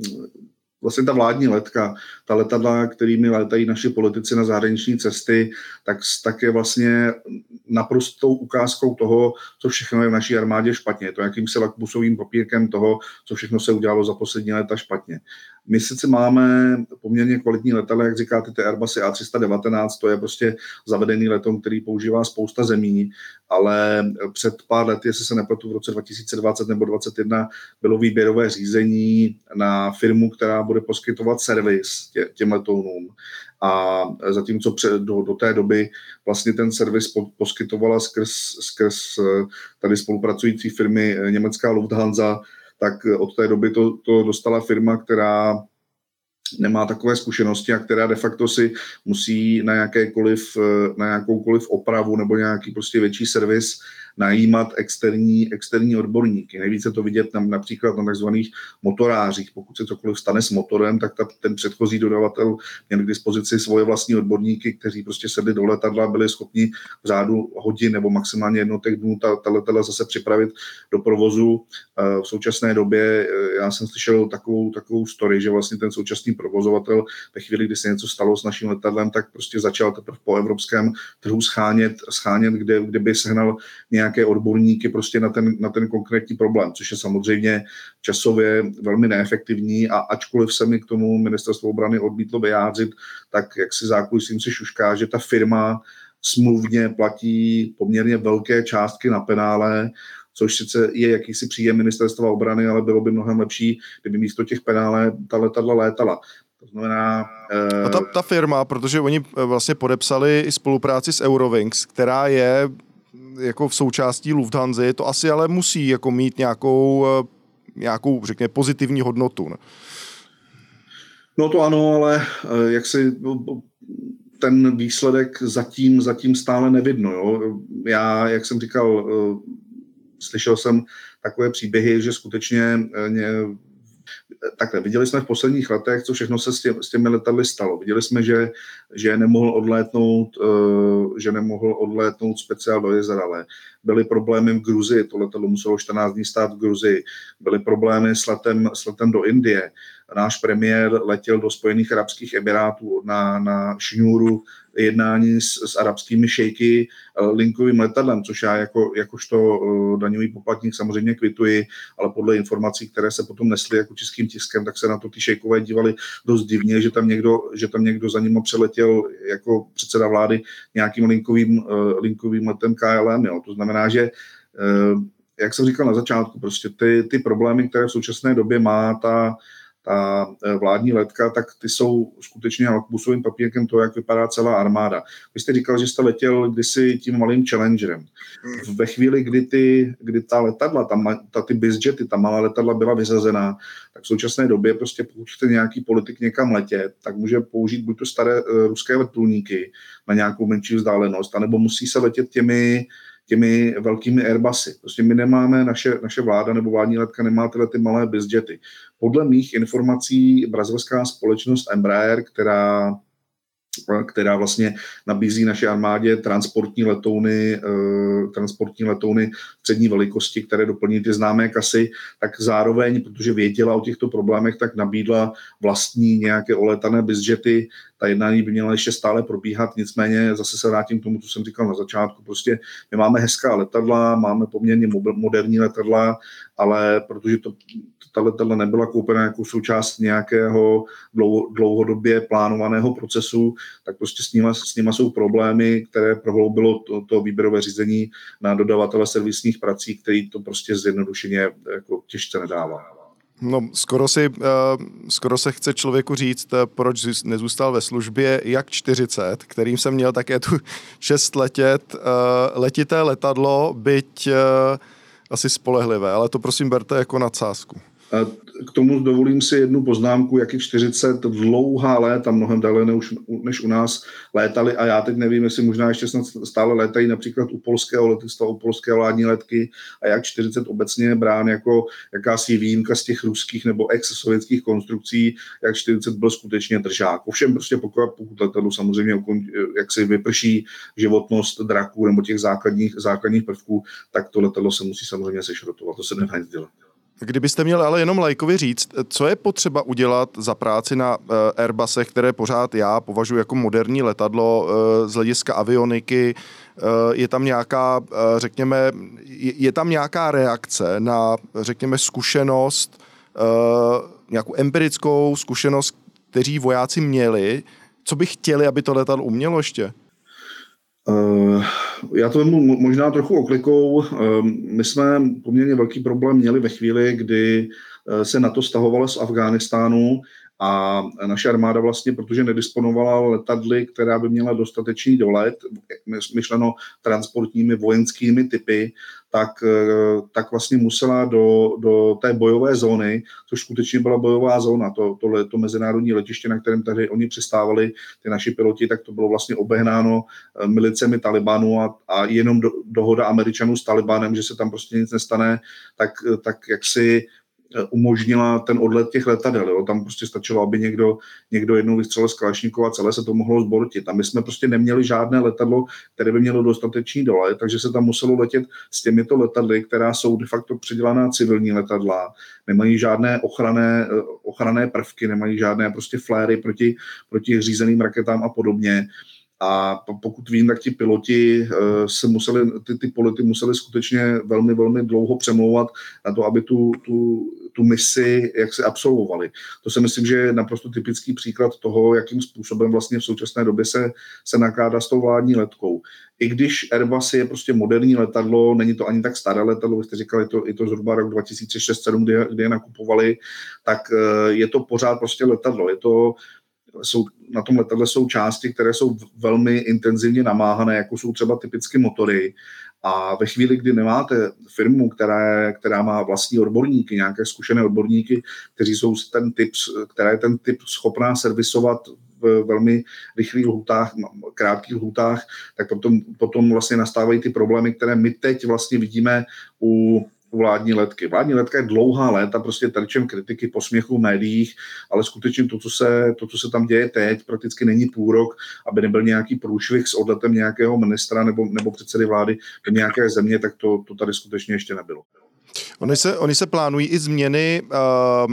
B: vlastně ta vládní letka, ta letadla, kterými létají naši politici na zahraniční cesty, tak, tak je vlastně naprostou ukázkou toho, co všechno je v naší armádě špatně. Je to jakýmsi lakmusovým papírkem toho, co všechno se udělalo za poslední léta špatně. My sice máme poměrně kvalitní letadla, jak říkáte, ty Airbusy A tři sta devatenáct, to je prostě zavedený letoun, který používá spousta zemí, ale před pár lety, jestli se nepletu, v roce dva tisíce dvacet nebo dvacet jedna bylo výběrové řízení na firmu, která bude poskytovat servis tě, těm letounům. A zatímco před, do, do té doby vlastně ten servis po, poskytovala skrz, skrz tady spolupracující firmy německá Lufthansa, tak od té doby to, to dostala firma, která nemá takové zkušenosti a která de facto si musí na, jakékoliv, na jakoukoliv opravu nebo nějaký prostě větší servis najímat externí, externí odborníky. Nejvíce to vidět na, například na takzvaných motorářích. Pokud se cokoliv stane s motorem, tak ta, ten předchozí dodavatel měl k dispozici svoje vlastní odborníky, kteří prostě sedli do letadla, byli schopni v řádu hodin nebo maximálně jednotek dnů ta, ta letadla zase připravit do provozu. V současné době já jsem slyšel takovou, takovou story, že vlastně ten současný provozovatel ve chvíli, kdy se něco stalo s naším letadlem, tak prostě začal teprve po evropském trhu schánět, schánět kde, kde by sehnal nějaké odborníky prostě na ten, na ten konkrétní problém, což je samozřejmě časově velmi neefektivní a ačkoliv se mi k tomu ministerstvo obrany odmítlo vyjádřit, tak jak si zákulisím si šušká, že ta firma smluvně platí poměrně velké částky na penále, což sice je jakýsi příjem ministerstva obrany, ale bylo by mnohem lepší, kdyby místo těch penále ta letadla létala. To znamená...
A: A ta, ta firma, protože oni vlastně podepsali i spolupráci s Eurowings, která je jako v součástí Lufthansa, to asi ale musí jako mít nějakou, nějakou, řekněme, pozitivní hodnotu. Ne?
B: No to ano, ale jak si ten výsledek zatím, zatím stále nevidno. Jo? Já, jak jsem říkal, slyšel jsem takové příběhy, že skutečně takhle, viděli jsme v posledních letech, co všechno se s, tě, s těmi letadly stalo. Viděli jsme, že, že nemohl odlétnout, uh, že nemohl odlétnout speciál do Izraele. Byly problémy v Gruzii, to letadlo muselo čtrnáct dní stát v Gruzii. Byly problémy s letem, s letem do Indie. Náš premiér letěl do Spojených arabských emirátů na, na šňůru jednání s, s arabskými šejky linkovým letadlem, což já jako, jakožto daňový poplatník samozřejmě kvituji, ale podle informací, které se potom nesly jako českým tiskem, tak se na to ty šejkové dívali dost divně, že tam někdo, že tam někdo za nimi přeletěl jako předseda vlády nějakým linkovým, linkovým letem K L M. Jo. To znamená, že jak jsem říkal na začátku, prostě ty, ty problémy, které v současné době má ta, ta vládní letka, tak ty jsou skutečně lakmusovým papírkem toho, jak vypadá celá armáda. Vy jste říkal, že jste letěl kdysi tím malým Challengerem. Ve chvíli, kdy, ty, kdy ta letadla, ta, ta, ty bizjety, ta malá letadla byla vyřazená, tak v současné době prostě pokud chce nějaký politik někam letět, tak může použít buď to staré uh, ruské vrtulníky na nějakou menší vzdálenost, anebo musí se letět těmi těmi velkými Airbusy. Prostě my nemáme, naše, naše vláda nebo vládní letka nemá tyhle ty malé bizjety. Podle mých informací brazilská společnost Embraer, která která vlastně nabízí naší armádě transportní letouny, transportní letouny střední velikosti, které doplní ty známé kasy, tak zároveň, protože věděla o těchto problémech, tak nabídla vlastní nějaké oletané bizjety. Ta jednání by měla ještě stále probíhat, nicméně zase se vrátím k tomu, co jsem říkal na začátku. Prostě my máme hezká letadla, máme poměrně moderní letadla, ale protože to, ta letadla nebyla koupena jako součást nějakého dlouhodobě plánovaného procesu, tak prostě s nima, s nima jsou problémy, které prohloubilo to, to výběrové řízení na dodavatele servisních prací, který to prostě zjednodušeně jako těžce nedává.
A: No, skoro, si, uh, skoro se chce člověku říct, proč nezůstal ve službě jak čtyřicet, kterým jsem měl také tu čest letět, uh, letité letadlo, byť uh, asi spolehlivé, ale to prosím berte jako nadsázku.
B: K tomu dovolím si jednu poznámku, jak je čtyřicet dlouhá léta, mnohem déle než, než u nás létali a já teď nevím, jestli možná ještě snad stále létají například u polského letectva, u polské vládní letky a jak čtyřicet obecně je brán jako jakási výjimka z těch ruských nebo ex-sovětských konstrukcí, jak čtyřicet byl skutečně držák. Ovšem prostě pokud, pokud letadlo samozřejmě jak si vyprší životnost draků nebo těch základních, základních prvků, tak to letadlo se musí samozřejmě sešrotovat, to se nedá nic dělat.
A: Kdybyste měli ale jenom laikovi říct, co je potřeba udělat za práci na uh, Airbusech, které pořád já považuji jako moderní letadlo uh, z hlediska avioniky, uh, je tam nějaká, uh, řekněme, je, je tam nějaká reakce na, řekněme, zkušenost, uh, nějakou empirickou zkušenost, kteří vojáci měli, co by chtěli, aby to letadlo umělo ještě?
B: Uh, já to vemu možná trochu oklikou. Uh, my jsme poměrně velký problém měli ve chvíli, kdy uh, se NATO stahovalo z Afghánistánu a naše armáda vlastně, protože nedisponovala letadly, která by měla dostatečný dolet, myšleno transportními vojenskými typy, tak, tak vlastně musela do, do té bojové zóny, což skutečně byla bojová zóna, to, to, to mezinárodní letiště, na kterém tady oni přistávali, ty naši piloti, tak to bylo vlastně obehnáno milicemi Talibanu a, a jenom do, dohoda Američanů s Talibanem, že se tam prostě nic nestane, tak, tak jak si umožnila ten odlet těch letadel. Jo. Tam prostě stačilo, aby někdo, někdo jednou vystřelil z Kalašníkova, celé se to mohlo zbortit. A my jsme prostě neměli žádné letadlo, které by mělo dostatečný dolet, takže se tam muselo letět s těmito letadly, která jsou de facto předělaná civilní letadla, nemají žádné ochranné, ochranné prvky, nemají žádné prostě fléry proti, proti řízeným raketám a podobně. A pokud vím, tak ti piloti se museli, ty, ty piloty museli skutečně velmi, velmi dlouho přemlouvat na to, aby tu, tu, tu misi jak se absolvovali. To si myslím, že je naprosto typický příklad toho, jakým způsobem vlastně v současné době se, se nakládá s tou vládní letkou. I když Airbus je prostě moderní letadlo, není to ani tak staré letadlo, vy jste říkali, je to, je to zhruba rok dva tisíce šest sedm, kdy, kdy je nakupovali, tak je to pořád prostě letadlo. Je to Jsou, na tom letadle jsou části, které jsou velmi intenzivně namáhané, jako jsou třeba typicky motory. A ve chvíli, kdy nemáte firmu, která, je, která má vlastní odborníky, nějaké zkušené odborníky, kteří jsou ten typ, která je ten typ schopná servisovat v velmi rychlých lhůtách, krátkých lhůtách, tak potom, potom vlastně nastávají ty problémy, které my teď vlastně vidíme u vládní letky. Vládní letka je dlouhá léta prostě terčem kritiky, posměchu v médiích, ale skutečně to, co se, to, co se tam děje teď, prakticky není půl rok, aby nebyl nějaký průšvih s odletem nějakého ministra nebo, nebo předsedy vlády do nějaké země, tak to, to tady skutečně ještě nebylo.
A: Oni se, oni se plánují i změny uh,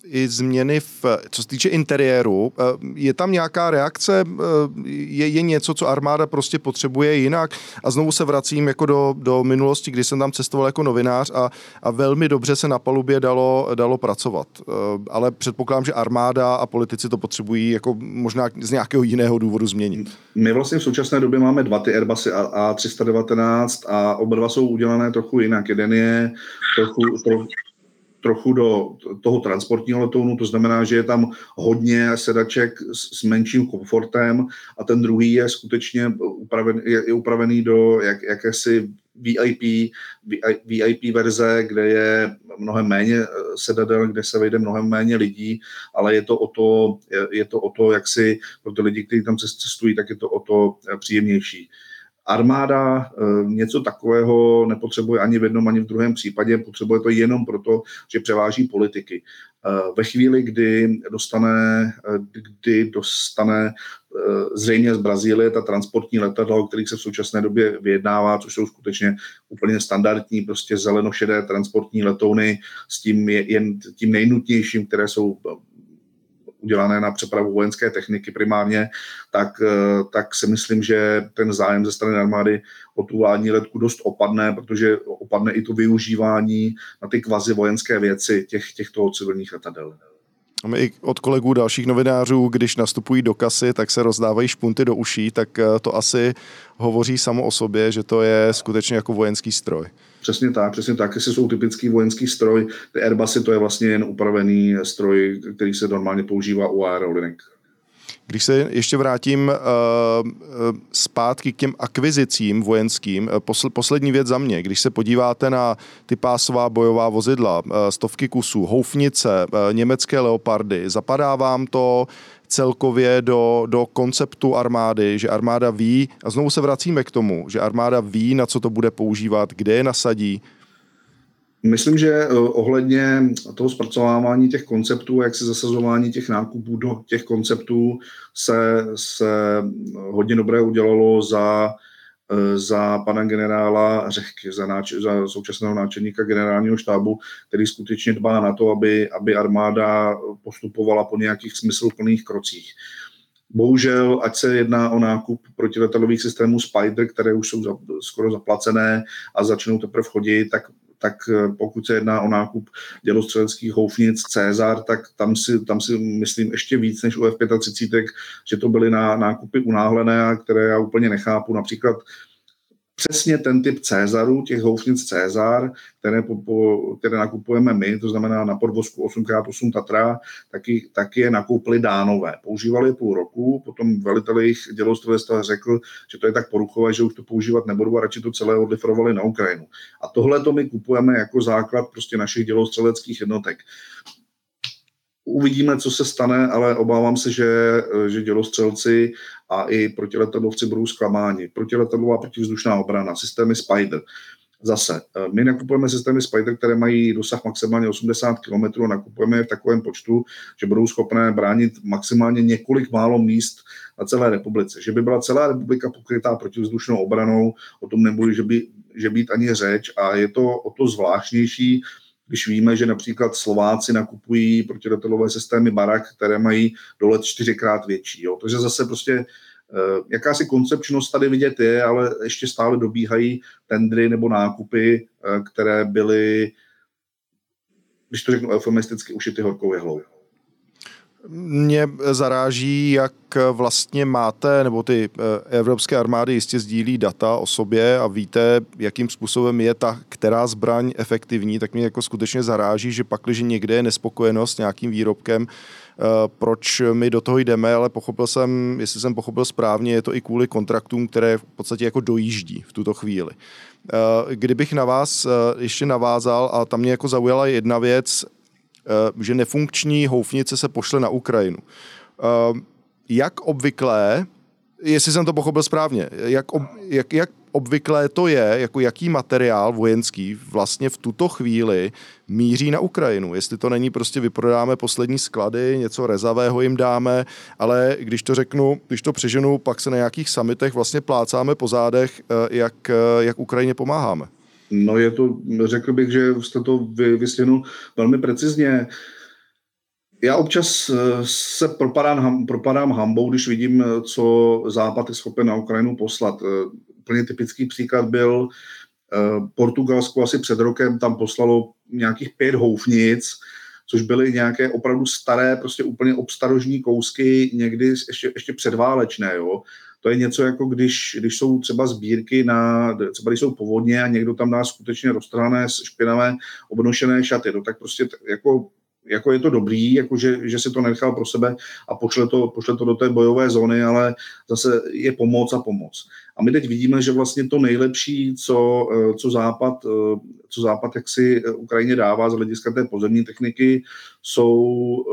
A: i změny, v, co se týče interiéru. Je tam nějaká reakce? Je, je něco, co armáda prostě potřebuje jinak? A znovu se vracím jako do, do minulosti, kdy jsem tam cestoval jako novinář a, a velmi dobře se na palubě dalo, dalo pracovat. Ale předpokládám, že armáda a politici to potřebují jako možná z nějakého jiného důvodu změnit.
B: My vlastně v současné době máme dva ty Airbusy A tři sta devatenáct a oba dva jsou udělané trochu jinak. Jeden je trochu, trochu trochu do toho transportního letounu, to znamená, že je tam hodně sedaček s, s menším komfortem a ten druhý je skutečně upraven, je, je upravený do jak, jakési V I P, V I P verze, kde je mnohem méně sedadel, kde se vejde mnohem méně lidí, ale je to o to, je, je to o to, jak si pro ty lidi, kteří tam cestují, tak je to o to příjemnější. Armáda něco takového nepotřebuje ani v jednom, ani v druhém případě, potřebuje to jenom proto, že převáží politiky. Ve chvíli, kdy dostane, kdy dostane zřejmě z Brazílie ta transportní letadla, o kterých se v současné době vyjednává, což jsou skutečně úplně standardní, prostě zelenošedé transportní letouny s tím jen tím nejnutnějším, které jsou udělané na přepravu vojenské techniky primárně, tak, tak si myslím, že ten zájem ze strany armády o tu vládní letku dost opadne, protože opadne i to využívání na ty kvazi vojenské věci těch, těchto civilních letadel.
A: A my i od kolegů dalších novinářů, když nastupují do kasy, tak se rozdávají špunty do uší, tak to asi hovoří samo o sobě, že to je skutečně jako vojenský stroj.
B: Přesně tak, přesně tak, jestli jsou typický vojenský stroj, ty Airbusy to je vlastně jen upravený stroj, který se normálně používá u aerolinek.
A: Když se ještě vrátím uh, zpátky k těm akvizicím vojenským, posl- poslední věc za mě, když se podíváte na ty pásová bojová vozidla, uh, stovky kusů, houfnice, uh, německé leopardy, zapadá vám to celkově do, do konceptu armády, že armáda ví, a znovu se vracíme k tomu, že armáda ví, na co to bude používat, kde je nasadí?
B: Myslím, že ohledně toho zpracovávání těch konceptů, jak se zasazování těch nákupů do těch konceptů se, se hodně dobré udělalo za, za pana generála Řehky, za, náč, za současného náčelníka generálního štábu, který skutečně dbá na to, aby, aby armáda postupovala po nějakých smysluplných krocích. Bohužel, ať se jedná o nákup protiletadlových systémů Spider, které už jsou za, skoro zaplacené a začnou teprve chodit, tak tak pokud se jedná o nákup dělostřeleckých houfnic César, tak tam si, tam si myslím ještě víc než u F třicet pět, že to byly ná, nákupy unáhlené, které já úplně nechápu. Například přesně ten typ Cézaru, těch houfnic César, které, po, po, které nakupujeme my, to znamená na podvozku osm krát osm Tatra, taky, taky je nakoupili Dánové. Používali je půl roku, potom velitel jejich dělostřelectva řekl, že to je tak poruchové, že už to používat nebudou a radši to celé odlifrovali na Ukrajinu. A tohle to my kupujeme jako základ prostě našich dělostřeleckých jednotek. Uvidíme, co se stane, ale obávám se, že, že dělostřelci a i protiletadlovci budou zklamáni. Protiletadlová protivzdušná obrana, systémy Spider. Zase, my nakupujeme systémy Spider, které mají dosah maximálně osmdesát kilometrů, nakupujeme je v takovém počtu, že budou schopné bránit maximálně několik málo míst na celé republice. Že by byla celá republika pokrytá protivzdušnou obranou, o tom nebude, že by, že být ani řeč a je to o to zvláštnější, když víme, že například Slováci nakupují protiletadlové systémy Barak, které mají dolet čtyřikrát větší. Jo. Takže zase prostě jakási koncepčnost tady vidět je, ale ještě stále dobíhají tendry nebo nákupy, které byly, když to řeknu eufemisticky, ušity horkou jehlou.
A: Mě zaráží, jak vlastně máte, nebo ty evropské armády jistě sdílí data o sobě a víte, jakým způsobem je ta která zbraň efektivní, tak mě jako skutečně zaráží, že pakliže někde je nespokojenost s nějakým výrobkem, proč my do toho jdeme, ale pochopil jsem, jestli jsem pochopil správně, je to i kvůli kontraktům, které v podstatě jako dojíždí v tuto chvíli. Kdybych na vás ještě navázal, a tam mě jako zaujala jedna věc, že nefunkční houfnice se pošle na Ukrajinu. Jak obvyklé, jestli jsem to pochopil správně, jak, ob, jak, jak obvyklé to je, jako jaký materiál vojenský vlastně v tuto chvíli míří na Ukrajinu. Jestli to není prostě vyprodáme poslední sklady, něco rezavého jim dáme, ale když to řeknu, když to přeženu, pak se na nějakých summitech vlastně plácáme po zádech, jak, jak Ukrajině pomáháme.
B: No je to, řekl bych, že jste to vy, vysvětlil velmi precizně. Já občas se propadám, propadám hambou, když vidím, co Západ je schopen na Ukrajinu poslat. Úplně typický příklad byl Portugalsko asi před rokem tam poslalo nějakých pět houfnic, což byly nějaké opravdu staré, prostě úplně obstarožní kousky, někdy ještě, ještě předválečné. Jo. To je něco jako když, když jsou třeba sbírky na, třeba když jsou povodně a někdo tam dá skutečně roztrhané, špinavé, obnošené šaty. No, tak prostě jako jako je to dobrý, jako že, že si to nechal pro sebe a pošle to, pošle to do té bojové zóny, ale zase je pomoc a pomoc. A my teď vidíme, že vlastně to nejlepší, co, co Západ, co Západ jaksi Ukrajině dává z hlediska té pozemní techniky, jsou,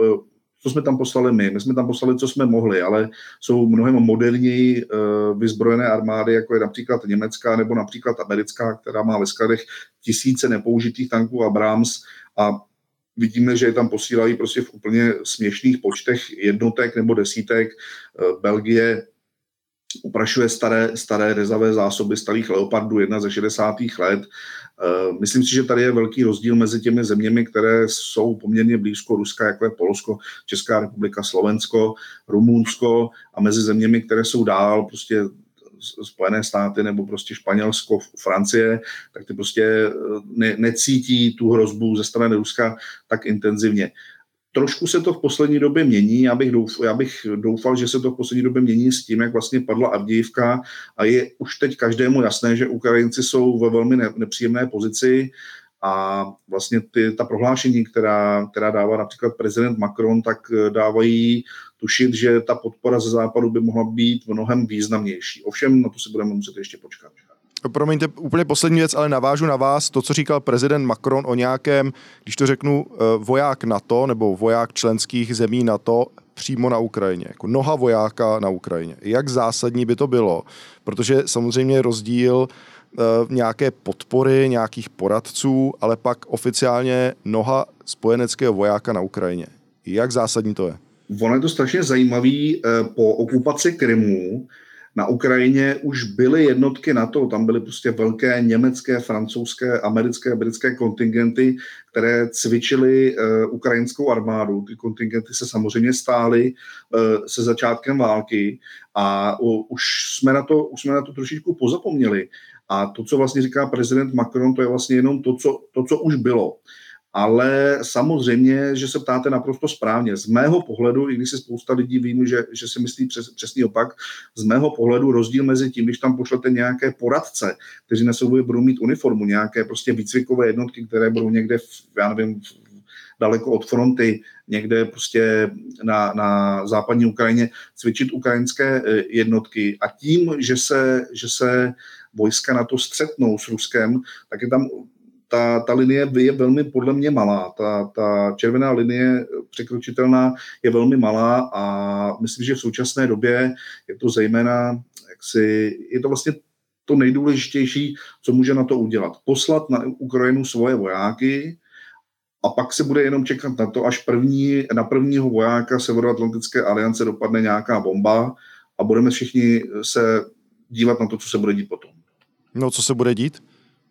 B: co jsme tam poslali my. My jsme tam poslali, co jsme mohli, ale jsou mnohem moderněji vyzbrojené armády, jako je například německá nebo například americká, která má ve skladech tisíce nepoužitých tanků Abrams a vidíme, že je tam posílají prostě v úplně směšných počtech jednotek nebo desítek. Belgie uprašuje staré, staré rezavé zásoby starých Leopardů jedna ze šedesátých let. Myslím si, že tady je velký rozdíl mezi těmi zeměmi, které jsou poměrně blízko Ruska, jako je Polsko, Česká republika, Slovensko, Rumunsko a mezi zeměmi, které jsou dál, prostě Spojené státy nebo prostě Španělsko, Francie, tak ty prostě ne, necítí tu hrozbu ze strany Ruska tak intenzivně. Trošku se to v poslední době mění, já bych, doufal, já bych doufal, že se to v poslední době mění s tím, jak vlastně padla Avdijivka a je už teď každému jasné, že Ukrajinci jsou ve velmi ne, nepříjemné pozici a vlastně ty, ta prohlášení, která, která dává například prezident Macron, tak dávají tušit, že ta podpora ze západu by mohla být mnohem významnější. Ovšem, na to si budeme muset ještě počkat.
A: Promiňte, úplně poslední věc, ale navážu na vás. To, co říkal prezident Macron o nějakém, když to řeknu, voják NATO nebo voják členských zemí NATO přímo na Ukrajině. Jako noha vojáka na Ukrajině. Jak zásadní by to bylo? Protože samozřejmě je rozdíl nějaké podpory, nějakých poradců, ale pak oficiálně noha spojeneckého vojáka na Ukrajině. Jak zásadní to je?
B: Ono je to strašně zajímavý. Po okupaci Krymu na Ukrajině už byly jednotky NATO, tam byly prostě velké německé, francouzské, americké, britské kontingenty, které cvičily uh, ukrajinskou armádu. Ty kontingenty se samozřejmě stály uh, se začátkem války a uh, už, jsme na to, už jsme na to trošičku pozapomněli. A to, co vlastně říká prezident Macron, to je vlastně jenom to, co, to, co už bylo. Ale samozřejmě, že se ptáte naprosto správně. Z mého pohledu, i když si spousta lidí vím, že, že si myslí přes, přesný opak, z mého pohledu rozdíl mezi tím, když tam pošlete nějaké poradce, kteří na sobě budou mít uniformu, nějaké prostě výcvikové jednotky, které budou někde, v, já nevím, v, daleko od fronty, někde prostě na, na západní Ukrajině cvičit ukrajinské jednotky a tím, že se, že se vojska na to střetnou s Ruskem, tak je tam Ta, ta linie je velmi podle mě malá. Ta, ta červená linie překročitelná je velmi malá a myslím, že v současné době je to zejména, jaksi, je to vlastně to nejdůležitější, co může na to udělat. Poslat na Ukrajinu svoje vojáky a pak se bude jenom čekat na to, až první, na prvního vojáka Severoatlantické aliance dopadne nějaká bomba a budeme všichni se dívat na to, co se bude dít potom.
A: No, co se bude dít?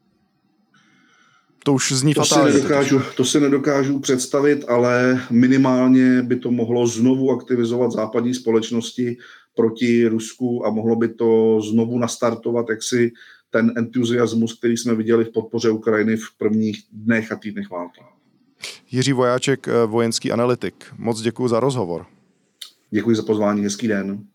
A: To už zní
B: to
A: fatálně.
B: Si nedokážu, to si nedokážu představit, ale minimálně by to mohlo znovu aktivizovat západní společnosti proti Rusku a mohlo by to znovu nastartovat jaksi ten entuziasmus, který jsme viděli v podpoře Ukrajiny v prvních dnech a týdnech války.
A: Jiří Vojáček, vojenský analytik. Moc děkuji za rozhovor.
B: Děkuji za pozvání, hezký den.